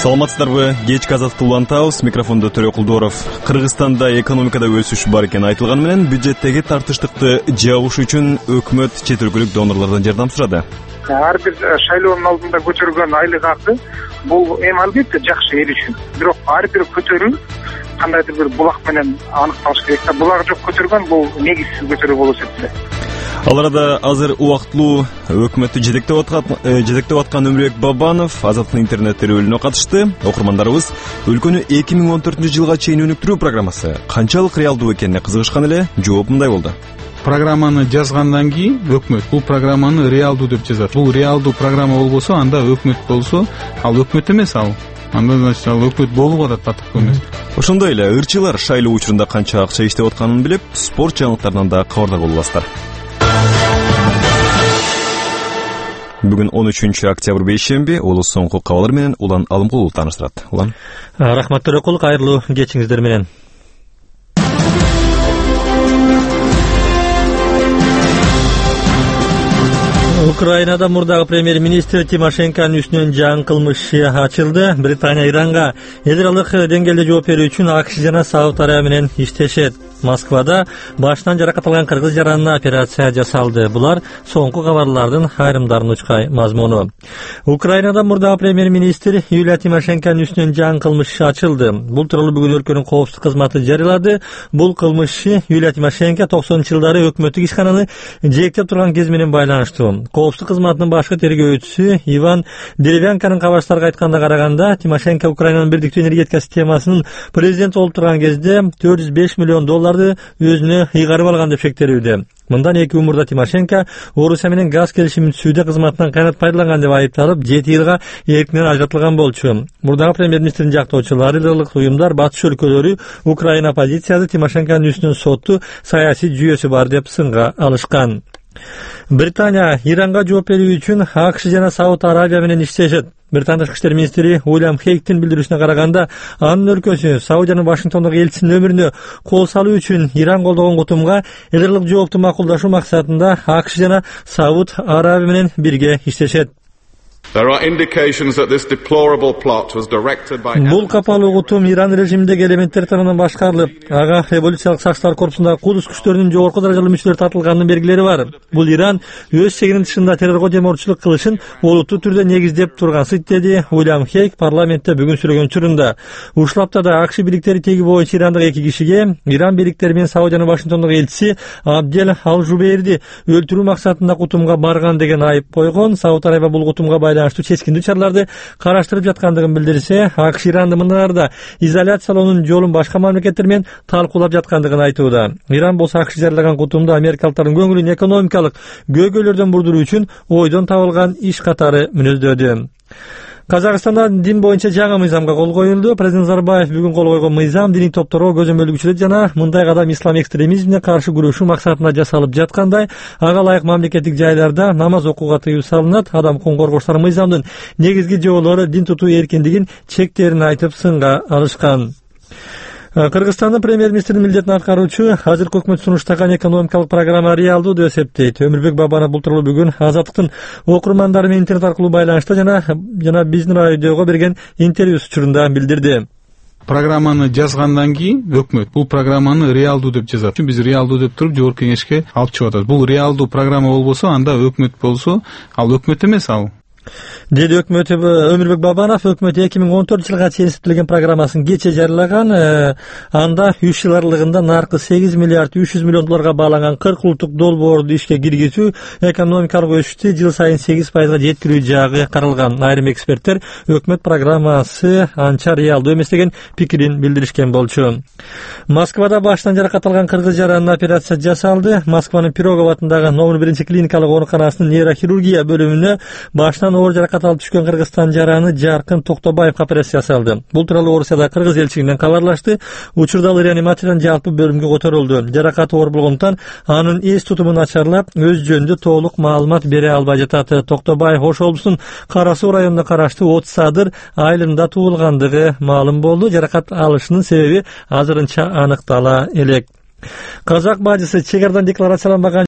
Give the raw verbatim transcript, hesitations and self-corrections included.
Саламатсыздарбы? Кечки азаттыкты улантабыз. Микрофондо Төрөкулдоров. Кыргызстанда экономикада өсүш бар экени айтылганы менен бюджеттеги тартыштыкты жабыш үчүн өкмөт чет өлкөлүк донорлордон жардам сурады. Ар бир шайлоонун алдында көтөргөн айлык акы бул эми албетте жакшы эл үчүн. Бирок ар бир көтөрүү кандайдыр бир булак менен аныкталыш керек. Булак жок көтөргөн бул негизсиз көтөрүү болуп эсептелет. Ал арада азыр убактылуу өкмөттү жетектеп аткан жетектеп аткан Өмүрбек Бабанов Азаттыктын интернет терөөлүнө катышты. Окурмандарыбыз өлкөнү эки миң он төртүнчү жылга чейин өнүктүрүү программасы канчалык реалдуу экенине кызыгышкан эле. Жооп мындай болду. Программаны жазгандан кийин өкмөт бул программаны реалдуу деп жазат. Бул реалдуу программа болбосо, анда өкмөт болсо, ал өкмөт эмес ал. Анда значит ал өкмөт болуп атат татык эмес. Ошондой эле ырчылар шайлоо учурунда канча акча иштеп атканын билип, спорт жаңылыктарынан да кабардар болуласыздар. Бүгүн он үчүнчү октябрь бейшемби, улус соңку кабарлар менен Улан Алымкулов тааныштырат. Улан. Рахмат Төрөкул, кайрылуу кечиңиздер менен. Украинада мурдагы премьер-министр Тимошенконун үстүнөн жаңы кылмыш ачылды. Британия Иранга эл аралык деңгээлде жооп берүү үчүн АКШ жана Сауд Арабия менен иштешет. Москвада башынан жаракат алган кыргыз жаранына операция жасалды. Булар соңку кабарлардын айрымдарын учкай мазмуну. Украинада мурдагы премьер-министр Юлия Тимошенконун үстүнөн жаңы кылмыш ачылды. Бул тууралуу бүгүн өлкөнүн коопсуздук кызматы жарыялады. Бул кылмышчы Юлия Тимошенко токсонунчу жылдары өкмөттүк ишкананы жетектеп турган кез менен байланыштуу. Коопсуздук кызматынын башкы тергөөчүсү Иван Деревянканын кабарчыларга айтканына караганда, Тимошенко Украинанын бирдиктүү энергетика системасынын президенти болуп турган кезде төрт жүз беш миллион долларды өзүнө ыйгарып алган деп шектелүүдө. Мындан эки жыл мурда Тимошенко Орусия менен газ келишимин түзүүдө кызматынан кайнат пайдаланган деп айыпталып, жети жылга эркинен ажыратылган болчу. Мурдагы премьер-министрдин жактоочулары, ылдык уюмдар, батыш өлкөлөрү Украина оппозициясы Тимошенконун үстүнөн сотту саясий жүйөсү бар деп сынга алышкан. Британия Иранга жооп берүү үчүн АКШ жана Сауд Арабия менен иштешет. Британия тышкы иштер министри Уильям Хейктин билдирүүсүнө караганда, анын өлкөсү Саудиянын Вашингтондогу элчисинин өмүрүнө кол салуу үчүн Иран колдогон кутумга эл аралык жоопту макулдашуу максатында АКШ жана Сауд Арабия менен бирге иштешет. Бул капалуу кутум Иран режиминдеги элементтер тарабынан башкарылып, ага революциялык сакчылар корпусундагы кудус күчтөрүнүн жогорку даражалуу мүчөлөрү тартылганынын белгилери бар. Бул Иран өз чегинин тышында террорго жеморчулук кылышын олуттуу түрдө негиздеп турган сыйт, деди Уильям Хейк парламентте бүгүн сүйлөгөн учурунда. Ушул аптада АКШ бийликтери теги боюнча Ирандагы эки кишиге Иран бийликтери менен Саудиянын Вашингтондогу элчиси Абдель Ал-Жубейрди өлтүрүү максатында кутумга барган деген айып койгон. Сауд Арабия бул кутумга байланыштуу чечкиндүү чараларды караштырып жаткандыгын билдирсе, АКШ Иранды мындан арда изоляциялоонун жолун башка мамлекеттер менен талкуулап жаткандыгын айтууда. Иран болсо АКШ жарыяган кутумду америкалыктардын көңүлүн экономикалык көйгөйлөрдөн бурдуруу үчүн ойдон табылган иш катары мүнөздөдү. Казакстанда дин боюнча жаңы мыйзамга кол коюлду. Президент Назарбаев бүгүн кол койгон мыйзам диний топторго көзөмөлдөгүчүлүк жана мындай кадам ислам экстремизмине каршы күрөшүү максатында жасалып жаткандай, ага ылайык мамлекеттик жайларда намаз окууга тыюу салынат. Адам укугун коргоочулар мыйзамдын негизги жоболору дин тутуу эркиндигин чектерин айтып сынга алышкан. Кыргызстандын премьер-министринин милдетин аткаруучу азыркы өкмөт сунуштаган экономикалык программа реалдуу деп эсептейт. Өмүрбек Бабанов бул тууралуу бүгүн Азаттыктын окурмандары менен интернет аркылуу байланышта жана жана биздин радиого берген интервьюсу учурунда билдирди. Программаны жазгандан кийин өкмөт бул программаны реалдуу деп жазат. Биз реалдуу деп туруп жогорку кеңешке алып чыгып атабыз. Бул реалдуу программа болбосо, анда өкмөт болсо, ал өкмөт эмес ал. Деди өкмөт Өмүрбек Бабанов. Өкмөт эки миң он төртүнчү жылга чейин эсептелген программасын кече жарыялаган. Анда үч жыл аралыгында наркы сегиз миллиард үч жүз миллион долларга бааланган кырк улуттук долбоорду ишке киргизүү, экономикалык өсүштү жыл сайын сегиз пайызга жеткирүү жагы каралган. Айрым эксперттер өкмөт программасы анча реалдуу эмес деген пикирин билдиришкен болчу. Москвада башынан жаракат алган кыргыз жаранына операция жасалды. Москванын Пирогов атындагы номер биринчи клиникалык ооруканасынын нейрохирургия бөлүмүнө башынан оор жаракат алып түшкөн Кыргызстан жараны Жаркын Токтобаевга операция жасалды. Бул тууралуу Орусияда кыргыз элчилигинен кабарлашты. Учурда ал реанимациядан жалпы бөлүмгө которулду. Жаракаты оор болгондуктан анын эс тутуму начарлап, өз жөнүндө толук маалымат бере албай жатат. Токтобаев Ош облусунун Кара Суу районуна караштуу Отuz Садыр айылында туулгандыгы маалым болду. Жаракат алышынын себеби азырынча аныктала элек. Казак бажысы чек арадан декларацияланбаган